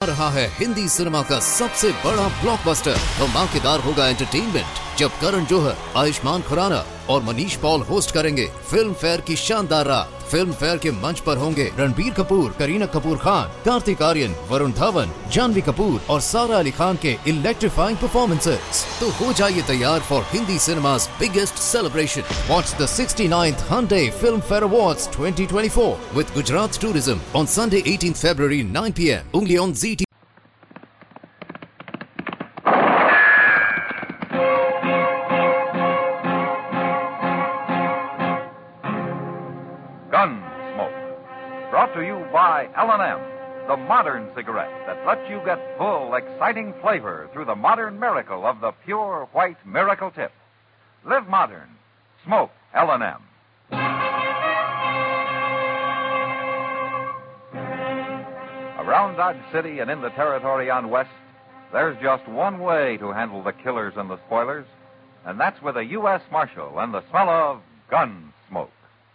रहा है हिंदी सिनेमा का सबसे बड़ा ब्लॉकबस्टर। धमाकेदार होगा एंटरटेनमेंट जब करण जौहर, आयुष्मान खुराना और मनीष पॉल होस्ट करेंगे फिल्म फेयर की शानदार रात। फिल्म फेयर के मंच पर होंगे रणबीर कपूर, करीना कपूर खान, कार्तिक आर्यन, वरुण धवन, जानवी कपूर और सारा अली खान के इलेक्ट्रीफाइंग परफॉर्मेंसेस। तो हो जाइए तैयार for Hindi cinema's biggest celebration. Watch the 69th Hyundai Film Fair Awards 2024 with Gujarat Tourism on Sunday 18th February 9 p.m. only on ZT. Gunsmoke, brought to you by L&M, the modern cigarette that lets you get full, exciting flavor through the modern miracle of the pure white miracle tip. Live modern. Smoke L&M. Around Dodge City and in the territory on West, there's just one way to handle the killers and the spoilers, and that's with a U.S. Marshal and the smell of gun smoke.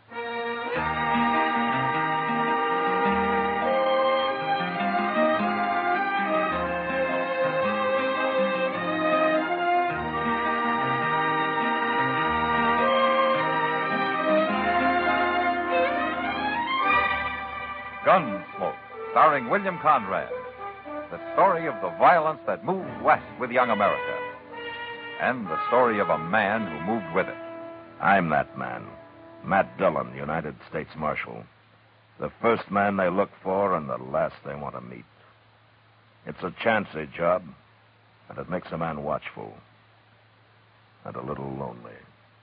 Gunsmoke, starring William Conrad. The story of the violence that moved west with young America. And the story of a man who moved with it. I'm that man. Matt Dillon, United States Marshal. The first man they look for and the last they want to meet. It's a chancy job, and it makes a man watchful. And a little lonely.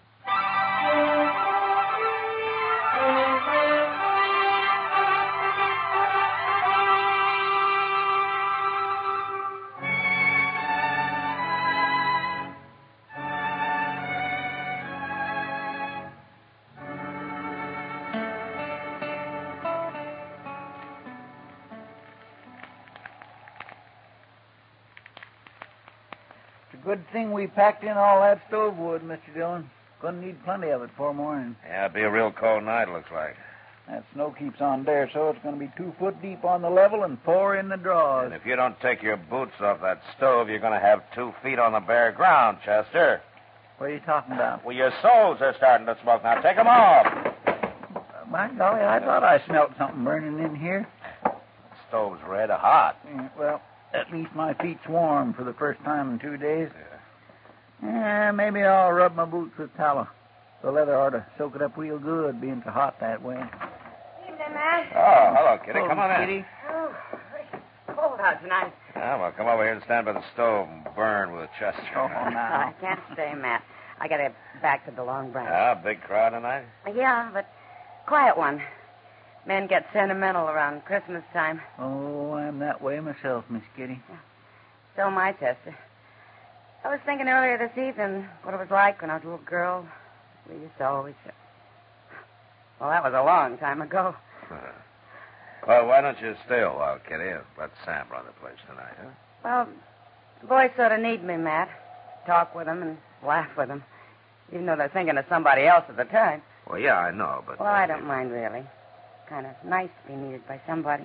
Good thing we packed in all that stove wood, Mr. Dillon. Gonna need plenty of it for morning. Yeah, it'll be a real cold night, looks like. That snow keeps on there, so it's gonna be 2 foot deep on the level and 4 in the draws. And if you don't take your boots off that stove, you're gonna have 2 feet on the bare ground, Chester. What are you talking about? Well, your soles are starting to smoke now. Take 'em off. My golly, I thought I smelled something burning in here. The stove's red hot. Yeah, well, at least my feet's warm for the first time in 2 days. Yeah, maybe I'll rub my boots with tallow. The leather ought to soak it up real good, being so hot that way. Evening, Matt. Oh, hello, Kitty. Come on in. Kitty. Oh, it's cold out tonight. Yeah, well, come over here and stand by the stove and burn with Chester. Oh, I now. can't stay, Matt. I got to get back to the Long Branch. Ah, big crowd tonight? Yeah, but quiet one. Men get sentimental around Christmas time. Oh, I'm that way myself, Miss Kitty. So am I, Chester. I was thinking earlier this evening what it was like when I was a little girl. We used to always... Well, that was a long time ago. Well, why don't you stay a while, Kitty, and let Sam run the place tonight, huh? Well, the boys sort of need me, Matt. Talk with them and laugh with them, even though they're thinking of somebody else at the time. Well, yeah, I know, but... Well, I don't mind, really. Kind of nice to be needed by somebody.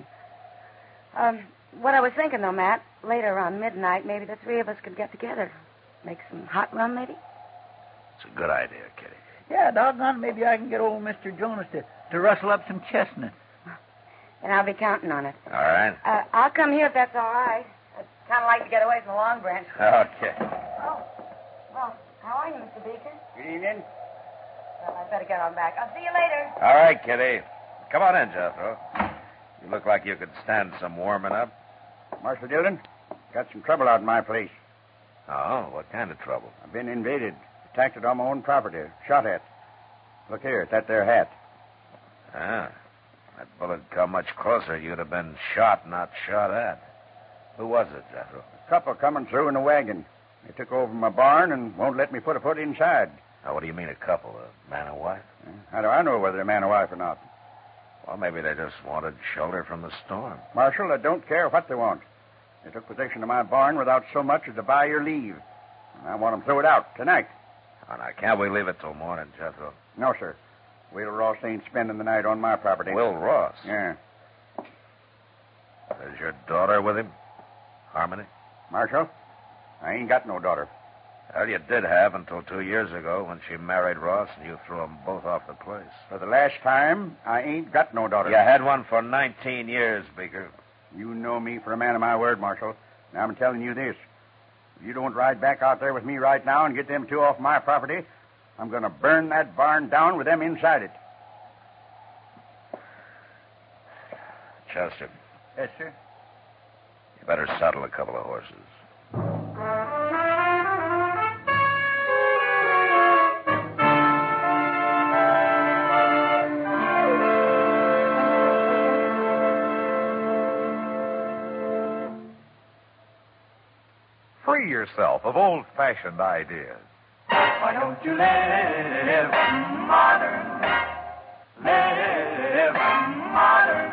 What I was thinking, though, Matt, later around midnight, maybe the 3 of us could get together. Make some hot rum, maybe? It's a good idea, Kitty. Yeah, doggone, maybe I can get old Mr. Jonas to rustle up some chestnuts. And I'll be counting on it. All right. I'll come here if that's all right. I'd kind of like to get away from the Long Branch. Okay. Oh, well, how are you, Mr. Beaker? Good evening. Well, I better get on back. I'll see you later. All right, Kitty. Come on in, Jethro. You look like you could stand some warming up. Marshal Dillon, got some trouble out in my place. Oh, what kind of trouble? I've been invaded, attacked it on my own property, shot at. Look here, at that there hat. Ah, that bullet come much closer. You'd have been shot, not shot at. Who was it, Jethro? A couple coming through in a wagon. They took over my barn and won't let me put a foot inside. Now, what do you mean, a couple? A man and wife? How do I know whether they're man or wife or not? Well, maybe they just wanted shelter from the storm. Marshal, I don't care what they want. They took possession of my barn without so much as a by your leave. And I want them throw it out tonight. Oh, now, can't we leave it till morning, Jethro? No, sir. Will Ross ain't spending the night on my property. Will Ross? Yeah. Is your daughter with him? Harmony? Marshal, I ain't got no daughter. Well, you did have until 2 years ago when she married Ross and you threw them both off the place. For the last time, I ain't got no daughter. You had one for 19 years, Beaker. You know me for a man of my word, Marshal. Now I'm telling you this. If you don't ride back out there with me right now and get them two off my property, I'm going to burn that barn down with them inside it. Chester, Yes, sir. you better saddle a couple of horses. Free yourself of old-fashioned ideas. Why don't you live modern? Live modern.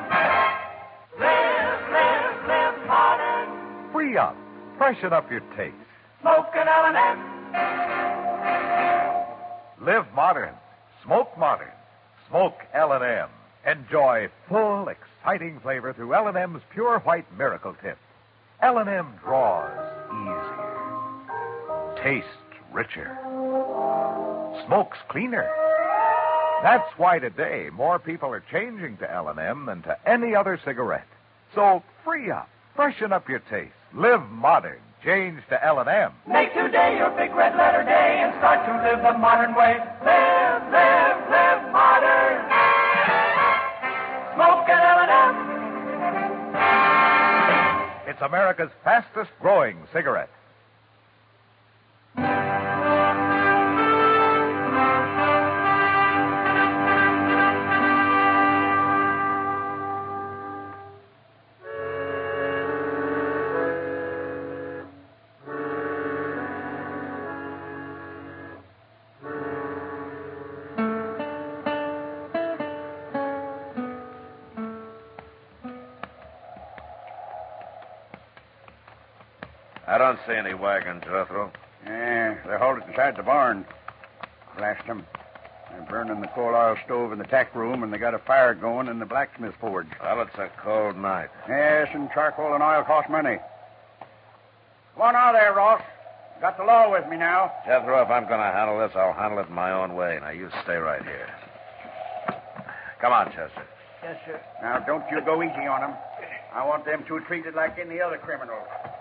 Live modern. Free up. Freshen up your taste. Smoke an L&M. Live modern. Smoke modern. Smoke L&M. Enjoy full, exciting flavor through L&M's Pure White Miracle Tip. L&M draws easier. Tastes richer. Smokes cleaner. That's why today more people are changing to L&M than to any other cigarette. So free up. Freshen up your taste. Live modern. Change to L&M. Make today your big red letter day and start to live the modern way. Live modern. Smoke an L&M. It's America's fastest growing cigarette. I don't see any wagons, Jethro. Yeah, they're halted beside the barn. Flashed them. They're burning the coal oil stove in the tack room, and they got a fire going in the blacksmith forge. Well, it's a cold night. Yes, and charcoal and oil cost money. Come on out there, Ross. Got the law with me now. Jethro, if I'm going to handle this, I'll handle it my own way. Now, you stay right here. Come on, Chester. Yes, sir. Now, don't you go easy on them. I want them two treated like any other criminals.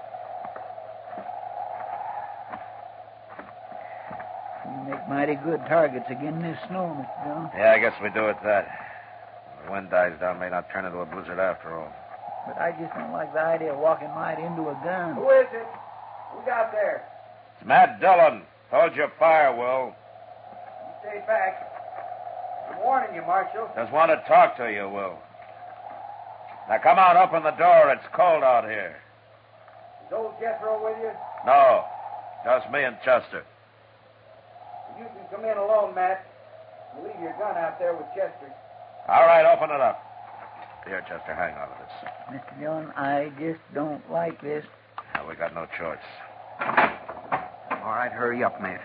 You make mighty good targets again this snow, Mr. Jones. Yeah, I guess we do it that. The wind dies down, may not turn into a blizzard after all. But I just don't like the idea of walking right into a gun. Who is it? Who's out there? It's Matt Dillon. Hold your fire, Will. You stay back. I'm warning you, Marshal. Just want to talk to you, Will. Now, come on, open the door. It's cold out here. Is old Jethro with you? No, just me and Chester. You can come in alone, Matt. You leave your gun out there with Chester. All right, open it up. Here, Chester, hang on to this. Mr. Jones, I just don't like this. Now, we got no choice. All right, hurry up, Matt.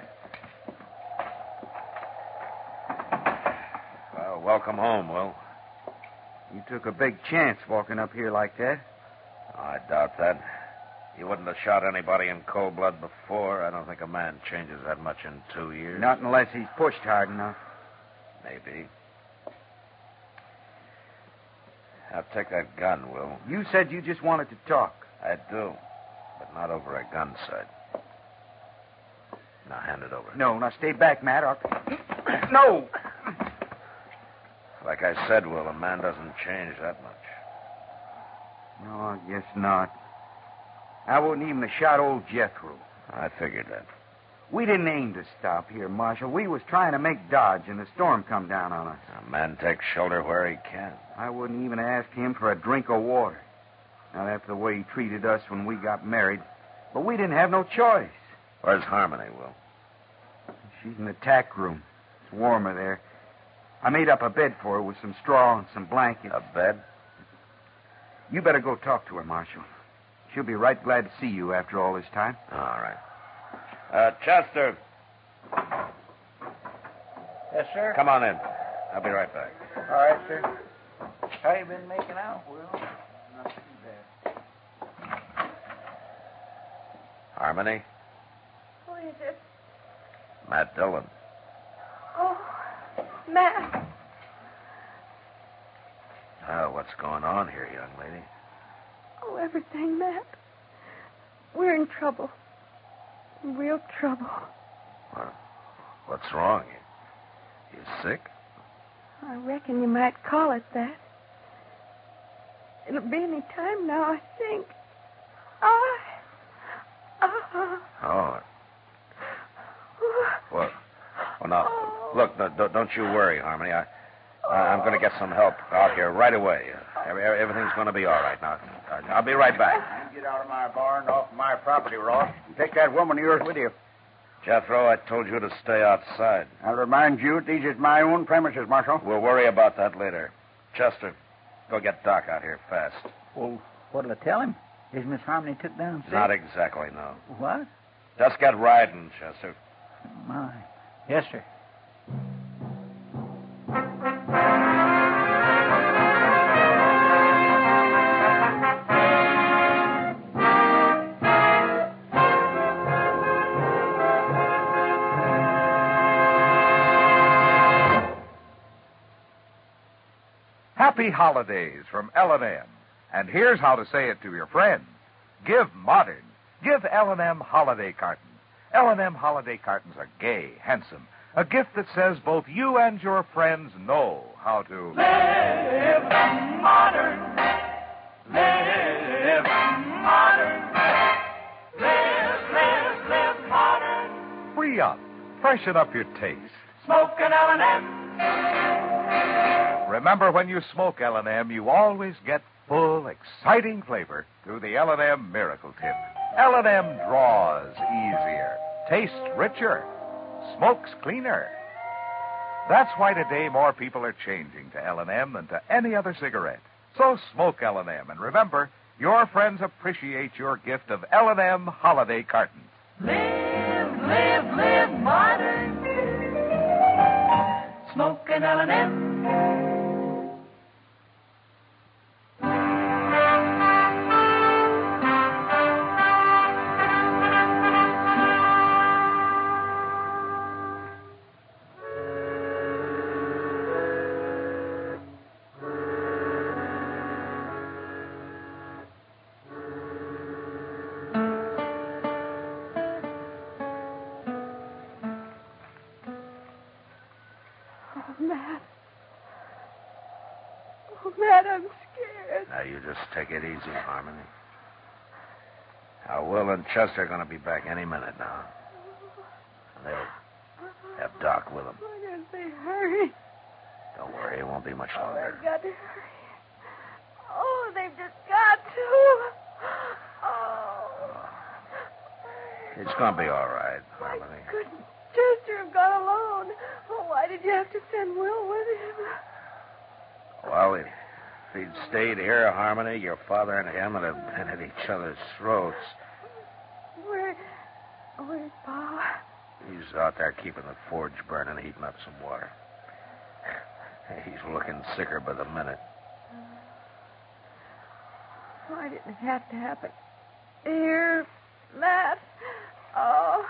Well, welcome home, Will. You took a big chance walking up here like that. Oh, I doubt that. You wouldn't have shot anybody in cold blood before. I don't think a man changes that much in 2 years. Not unless he's pushed hard enough. Maybe. Now, take that gun, Will. You said you just wanted to talk. I do, but not over a gun sight. Now, hand it over. No, now stay back, Matt. No! Like I said, Will, a man doesn't change that much. No, I guess not. I wouldn't even have shot old Jethro. I figured that. We didn't aim to stop here, Marshal. We was trying to make Dodge, and the storm come down on us. A man takes shelter where he can. I wouldn't even ask him for a drink of water. Not after the way he treated us when we got married. But we didn't have no choice. Where's Harmony, Will? She's in the tack room. It's warmer there. I made up a bed for her with some straw and some blankets. A bed? You better go talk to her, Marshal. She'll be right glad to see you after all this time. All right. Chester, Yes, sir. come on in. I'll be right back. All right, sir. How you been making out, Will? Not too bad. Harmony? Who is it? Matt Dillon. Oh, Matt. What's going on here, young lady? Oh, everything, Matt. We're in trouble. In real trouble. What's wrong? You sick? I reckon you might call it that. It'll be any time now, I think. Oh. Well, now, look, don't you worry, Harmony. I'm going to get some help out here right away. Everything's going to be all right now. I'll be right back. Get out of my barn, off my property, Ross, and take that woman of yours with you. Jethro, I told you to stay outside. I'll remind you, these is my own premises, Marshal. We'll worry about that later. Chester, go get Doc out here fast. Well, what'll I tell him? Is Miss Harmony took down sick? Not exactly, no. What? Just get riding, Chester. My. Yes, sir. Happy holidays from L&M. And here's how to say it to your friends. Give modern. Give L&M holiday cartons. L&M holiday cartons are gay, handsome. A gift that says both you and your friends know how to Live modern. Live modern. Live modern. free up. Freshen up your taste. Smoke an L&M. Remember, when you smoke L&M, you always get full, exciting flavor through the L&M Miracle Tip. L&M draws easier, tastes richer, smokes cleaner. That's why today more people are changing to L&M than to any other cigarette. So smoke L&M, and remember, your friends appreciate your gift of L&M holiday cartons. Live modern. Smoke an L&M. Matt. Oh, Matt, I'm scared. Now, you just take it easy, Harmony. Now, Will and Chester are going to be back any minute now. And they'll have Doc with them. Why don't they hurry? Don't worry, it won't be much Oh, longer. they've got to hurry. Oh, they've just got to. Oh. It's going to be all right, Why Harmony. couldn't Chester have gone alone? Oh, why did you have to send Will with him? Well, if he'd stayed here, Harmony, your father and him would have been at each other's throats. Where's Pa? He's out there keeping the forge burning, heating up some water. He's looking sicker by the minute. Why didn't it have to happen? Here, Matt. Oh.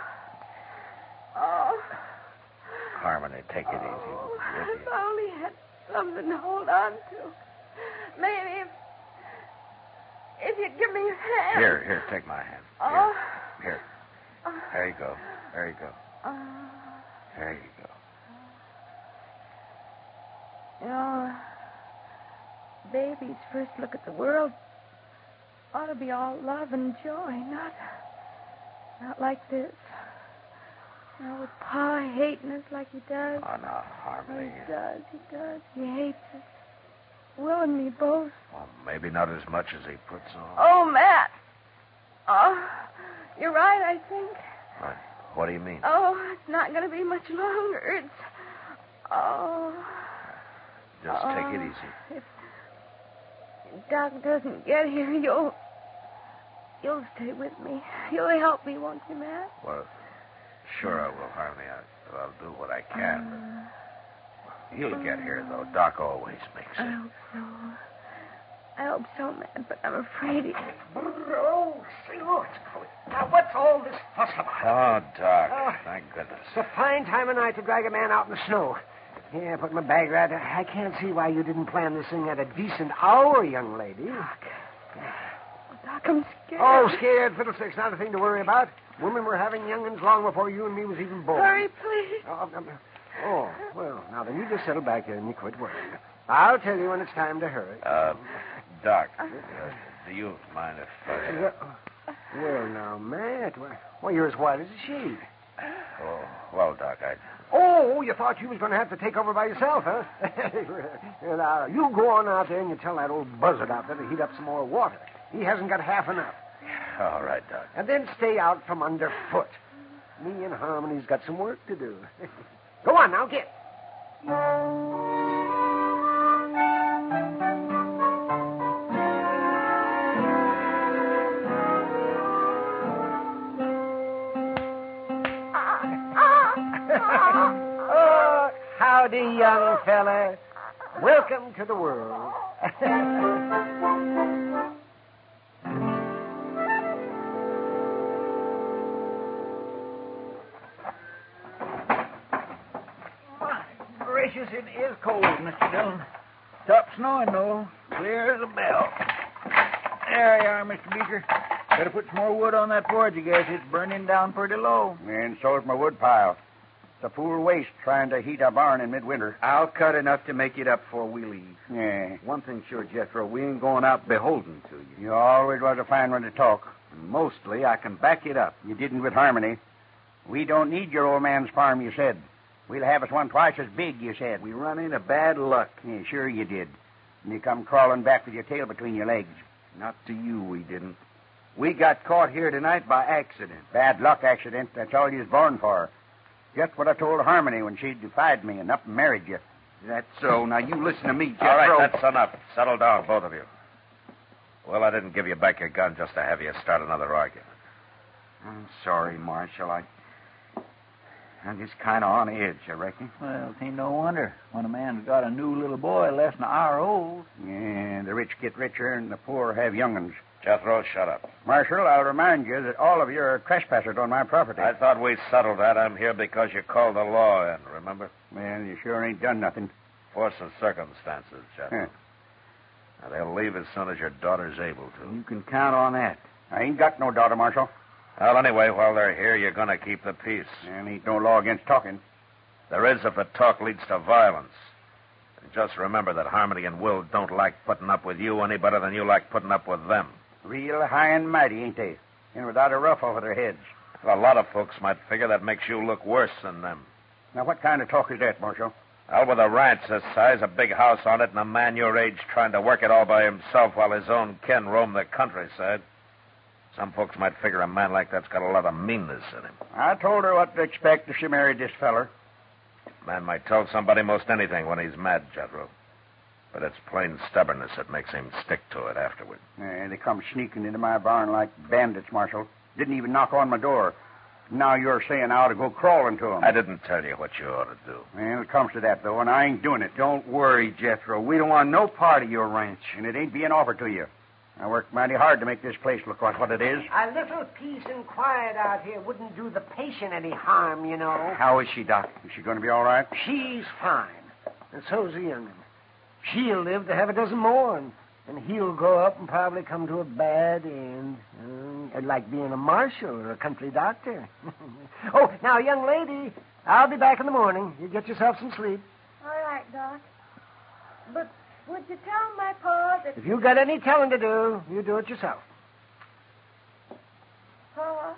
Harmony, take it easy. Oh, Will if you? I only had something to hold on to. Maybe if you'd give me your hand. Here, take my hand. Oh. Here. There you go. There you go. There you go. You know, baby's first look at the world ought to be all love and joy, not like this. Now, with Pa hating us like he does. Oh, no, Harmony. He does. He hates us. Will and me both. Well, maybe not as much as he puts on. Oh, Matt. Oh, you're right, I think. What do you mean? Oh, it's not going to be much longer. Just take it easy. If Doc doesn't get here, you'll stay with me. You'll help me, won't you, Matt? Well, sure I will, Harmony. I'll do what I can. But he'll get here, though. Doc always makes I it. hope so. Matt, but I'm afraid he... Oh, say, it's cold. Now, what's all this Oh, Doc. Thank goodness. It's a fine time of night to drag a man out in the snow. Yeah, put my bag right. I can't see why you didn't plan this thing at a decent hour, young lady. Doc, I'm scared. Oh, scared? Fiddlesticks, not a thing to worry about. Women were having young'uns long before you and me was even born. Hurry, please. Oh, well, now then, you just settle back here and you quit worrying. I'll tell you when it's time to hurry. Doc, do you mind if Well, now, Matt, well, you're as white as a sheet. Oh, well, Doc, Oh, you thought you was going to have to take over by yourself, huh? Now, you go on out there and you tell that old buzzard out there to heat up some more water. He hasn't got half enough. All right, Doc. And then stay out from underfoot. Me and Harmony's got some work to do. Go on now, get. Oh, howdy, young fella. Welcome to the world. Gracious, it is cold, Mr. Dillon. Stopped snowing, though. Clear as a bell. There you are, Mr. Beecher. Better put some more wood on that porch, I guess. It's burning down pretty low. And so's my wood pile. It's a fool waste trying to heat a barn in midwinter. I'll cut enough to make it up before we leave. Yeah. One thing sure, Jethro, we ain't going out beholden to you. You always was a fine one to talk. And mostly, I can back it up. You didn't with Harmony. We don't need your old man's farm, you said. We'll have us one twice as big, you said. We run into bad luck. Yeah, sure you did. And you come crawling back with your tail between your legs. Not to you, we didn't. We got caught here tonight by accident. Bad luck accident. That's all you was born for. Just what I told Harmony when she defied me and up and married you. That's so. Now, you listen to me, Jethro. All right, that's enough. Settle down, both of you. Well, I didn't give you back your gun just to have you start another argument. I'm sorry, Marshal. I'm just kind of on edge, I reckon. Well, it ain't no wonder when a man's got a new little boy less than an hour old. Yeah, the rich get richer and the poor have young'uns. Jethro, shut up. Marshal, I'll remind you that all of you are trespassers on my property. I thought we settled that. I'm here because you called the law in, remember? Well, you sure ain't done nothing. Force of circumstances, Jethro. Huh. Now, they'll leave as soon as your daughter's able to. You can count on that. I ain't got no daughter, Marshal. Well, anyway, while they're here, you're going to keep the peace. And ain't no law against talking. There is if the talk leads to violence. And just remember that Harmony and Will don't like putting up with you any better than you like putting up with them. Real high and mighty, ain't they? And without a ruff over their heads. Well, a lot of folks might figure that makes you look worse than them. Now, what kind of talk is that, Marshal? Well, with a ranch this size, a big house on it, and a man your age trying to work it all by himself while his own kin roam the countryside, some folks might figure a man like that's got a lot of meanness in him. I told her what to expect if she married this feller. A man might tell somebody most anything when he's mad, Jethro. But it's plain stubbornness that makes him stick to it afterward. They come sneaking into my barn like bandits, Marshal. Didn't even knock on my door. Now you're saying I ought to go crawling to them. I didn't tell you what you ought to do. Well, it comes to that, though, and I ain't doing it. Don't worry, Jethro. We don't want no part of your ranch. And it ain't being offered to you. I worked mighty hard to make this place look like what it is. A little peace and quiet out here wouldn't do the patient any harm, you know. How is she, Doc? Is she going to be all right? She's fine. And so's the young'un. She'll live to have a dozen more, and he'll grow up and probably come to a bad end. Like being a marshal or a country doctor. Oh, now, young lady, I'll be back in the morning. You get yourself some sleep. All right, Doc. But would you tell my pa that... If you got any telling to do, you do it yourself. Pa?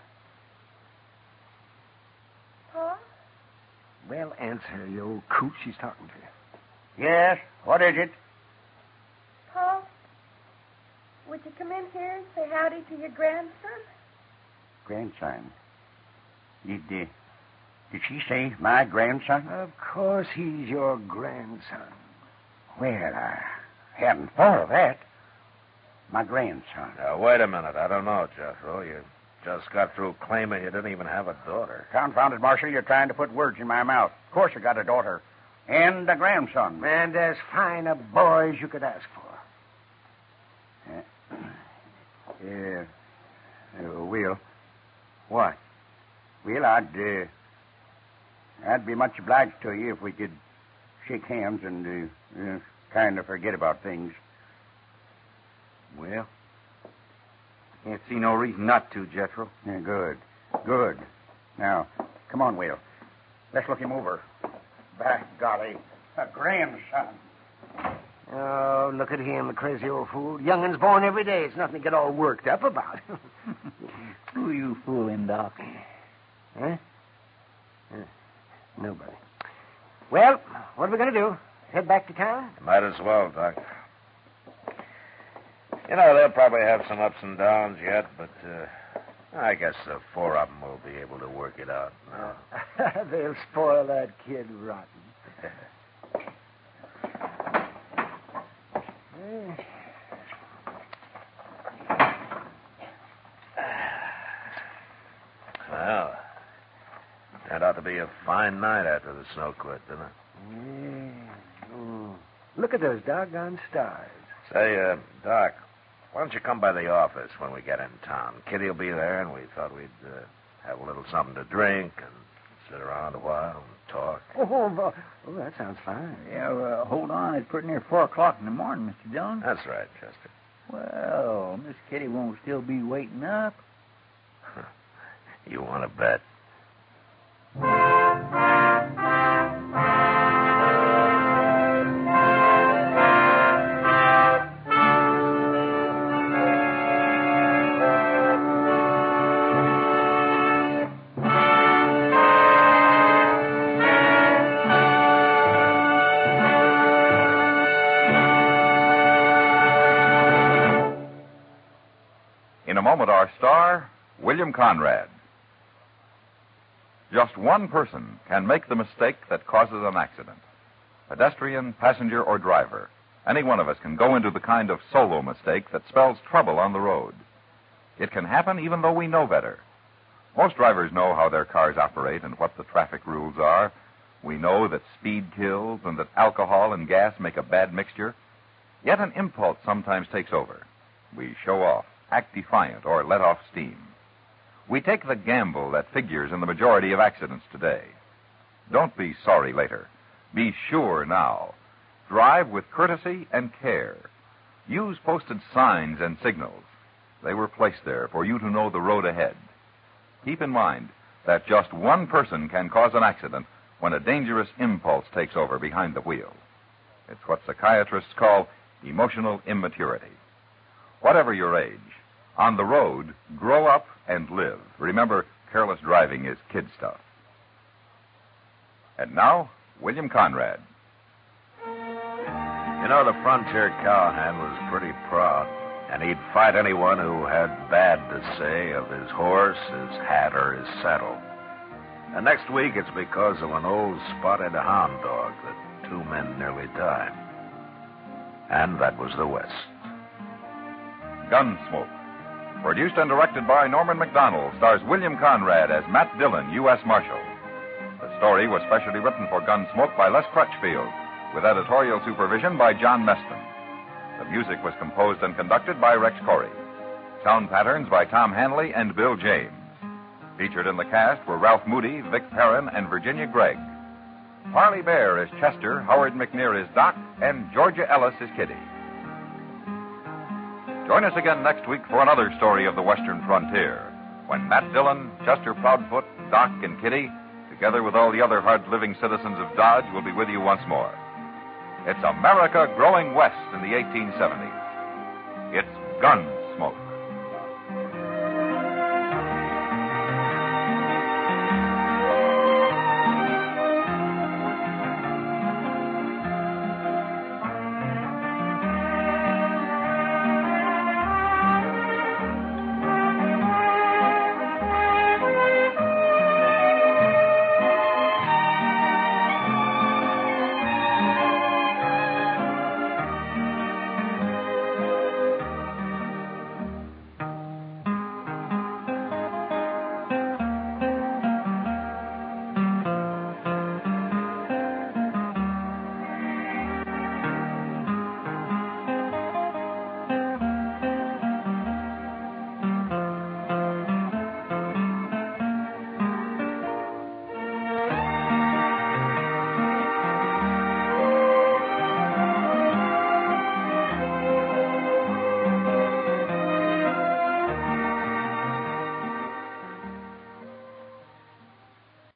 Pa? Well, answer, you old coot. She's talking to you. Yes? What is it? Pa? Would you come in here and say howdy to your grandson? Grandson. Did she say my grandson? Of course he's your grandson. Well, I hadn't thought of that. My grandson. Now, wait a minute. I don't know, Jethro. You just got through claiming you didn't even have a daughter. Confounded, Marshal, you're trying to put words in my mouth. Of course I got a daughter. And a grandson. And as fine a boy as you could ask for. Will. What? Well, I'd be much obliged to you if we could shake hands and kind of forget about things. Well, can't see no reason not to, Jethro. Yeah, good. Good. Now, come on, Will. Let's look him over. By golly, a grandson. Oh, look at him, the crazy old fool. Youngin's born every day. It's nothing to get all worked up about. Who you fooling, Doc? Huh? Nobody. Well, what are we going to do? Head back to town? Might as well, Doc. You know, they'll probably have some ups and downs yet, but I guess the four of them will be able to work it out now. They'll spoil that kid rotten. Well, that ought to be a fine night after the snow quit, didn't it? Yeah. Oh. Look at those doggone stars. Say, Doc, why don't you come by the office when we get in town? Kitty will be there, and we thought we'd have a little something to drink and sit around a while and talk. Oh, that sounds fine. Yeah, hold on. It's pretty near 4 o'clock in the morning, Mr. Dillon. That's right, Chester. Well, Miss Kitty won't still be waiting up. You want to bet? In a moment, our star, William Conrad. Just one person can make the mistake that causes an accident. Pedestrian, passenger, or driver. Any one of us can go into the kind of solo mistake that spells trouble on the road. It can happen even though we know better. Most drivers know how their cars operate and what the traffic rules are. We know that speed kills and that alcohol and gas make a bad mixture. Yet an impulse sometimes takes over. We show off, act defiant, or let off steam. We take the gamble that figures in the majority of accidents today. Don't be sorry later. Be sure now. Drive with courtesy and care. Use posted signs and signals. They were placed there for you to know the road ahead. Keep in mind that just one person can cause an accident when a dangerous impulse takes over behind the wheel. It's what psychiatrists call emotional immaturity. Whatever your age, on the road, grow up and live. Remember, careless driving is kid stuff. And now, William Conrad. You know, the frontier cowhand was pretty proud, and he'd fight anyone who had bad to say of his horse, his hat, or his saddle. And next week, it's because of an old spotted hound dog that 2 men nearly died. And that was the West. Gunsmoke. Produced and directed by Norman MacDonald, stars William Conrad as Matt Dillon, U.S. Marshal. The story was specially written for Gunsmoke by Les Crutchfield, with editorial supervision by John Meston. The music was composed and conducted by Rex Corey. Sound patterns by Tom Hanley and Bill James. Featured in the cast were Ralph Moody, Vic Perrin, and Virginia Gregg. Parley Bear is Chester, Howard McNear is Doc, and Georgia Ellis is Kitty. Join us again next week for another story of the Western frontier, when Matt Dillon, Chester Proudfoot, Doc, and Kitty, together with all the other hard-living citizens of Dodge, will be with you once more. It's America growing west in the 1870s. It's Gunsmoke.